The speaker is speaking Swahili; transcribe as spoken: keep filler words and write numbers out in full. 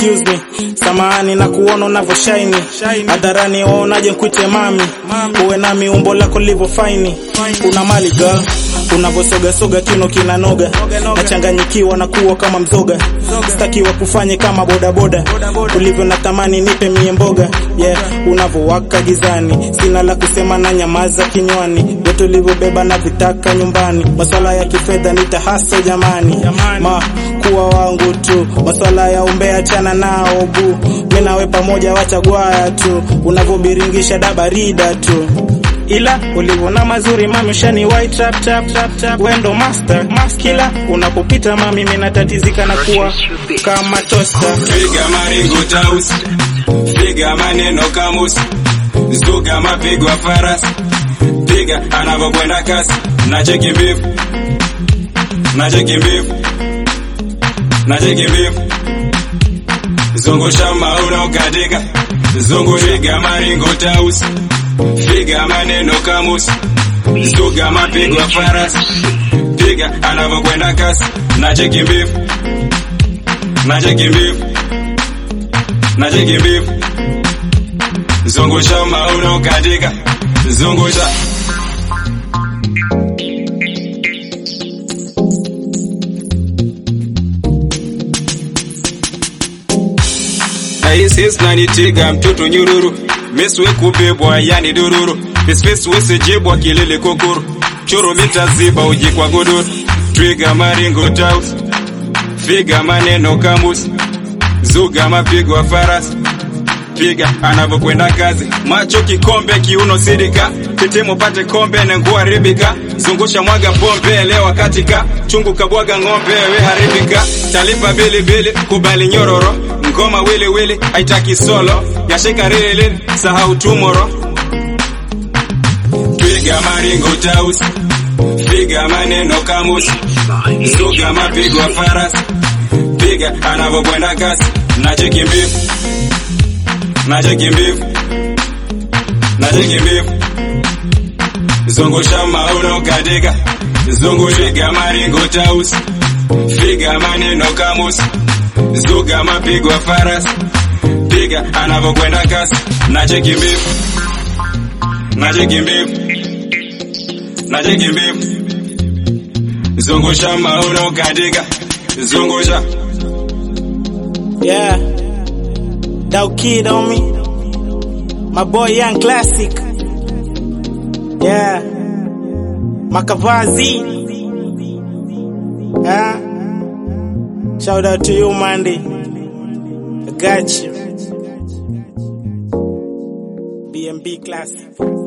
excuse me, samahani na kuona unavyo shine. Hadharani unaje nkuite mami, uwe nami umbo lako livo fine. Una mali girl, unavosoga soga kino kinanoga, nachanganyikiwa na kuwa kama mzoga. Sitakiwa kufanye kama boda boda, ulivyo natamani nipe mie mboga. Yeah, unavowaka gizani, sina la kusema na nyamaza kinywani. Yote ulivobeba na vitaka nyumbani, maswala ya kifedha nitahasa jamani. Ma kuwa wangu tu, maswala ya umbea chana nao bu. Mimi nawe pamoja wachagwaya tu, unavobiringisha dabarida tu. Ila ulivona mazuri mami ushani white trap trap trap trap. Wendo master maskila, unapopita mami mimi natatizika na kuwa kama toaster. Figa maringo taus, figa maneno kamus, zuga mapigo faras, piga anavokwenda kasi. Na cheki beef, na cheki beef, na cheki beef. Zungusha mauna ukadika, zungu figa maringo taus, figa maneno kamus, zuga mapigo faras, piga anavokwenda kasi. Na cheki beef, na cheki beef, na cheki beef. Zungusha mauna ukadika, zungusha. Hii nani tiga mtoto nyururu, meswe kubebwa yani dururu. Space wese jibwa kilele kokoro, choro mitaziba uji kwa godoro. Twiga maringo taus, figa maneno kamus, zuga mapigo faras, piga anavokwenda kazi. Macho kikombe kiuno sidika, tetemo pate kombe na nguo haribika. Zungusha mwaga pombe lewa katika, chungu kabwaga ngombe we haribika. Talipa bili bili kubali nyororo, ngoma wili wili haitaki solo. Yashika rili sahau tomorrow. Twiga maringo taus, figa maneno kamus, zuga mapigo faras, piga anavokwenda kasi. Na cheki beef, na cheki beef, na cheki beef. Zungusha mauna ukadika, zungu figa maringo taus, figa maneno kamus, zuga mapigo faras, piga anavokwenda kasi. Na cheki beef, na cheki beef, na cheki beef. Zungusha mauna ukadika, zungusha. Yeah, Dow Kid on me, my boy Young Classic. Yeah, Makavazi. Yeah, shout out to you Mandy, I got you. B M B Classic.